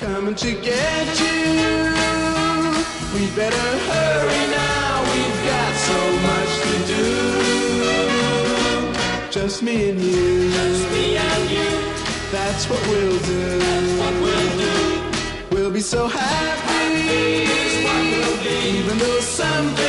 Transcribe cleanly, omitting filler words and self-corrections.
coming to get you. We better hurry now, we've got so much to do. Just me and you, just me and you. That's what we'll do. That's what we'll do. We'll be so happy, happy is what we'll be. even though some